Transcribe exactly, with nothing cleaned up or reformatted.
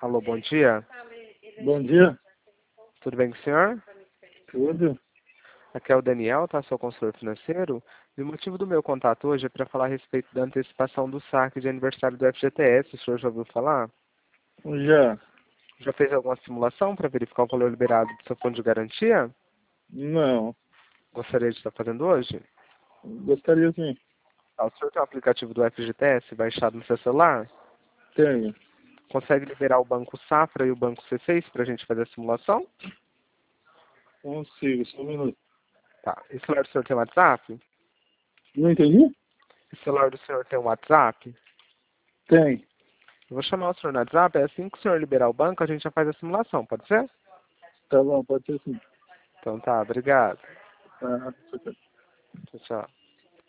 Alô, bom dia. Bom dia. Tudo bem com o senhor? Tudo? Aqui é o Daniel, tá? Sou consultor financeiro. E o motivo do meu contato hoje é para falar a respeito da antecipação do saque de aniversário do F G T S. O senhor já ouviu falar? Já. Já fez alguma simulação para verificar o valor liberado do seu fundo de garantia? Não. Gostaria de estar fazendo hoje? Gostaria sim. Ah, o senhor tem o aplicativo do F G T S baixado no seu celular? Tenho. Consegue liberar o Banco Safra e o Banco C seis para a gente fazer a simulação? Consigo, só um minuto. Tá. E o celular do senhor tem WhatsApp? Não entendi? O celular do senhor tem WhatsApp? Tem. Eu vou chamar o senhor no WhatsApp, é assim que o senhor liberar o banco, a gente já faz a simulação, pode ser? Tá bom, pode ser sim. Então tá, obrigado. Ah, Tchau, tchau.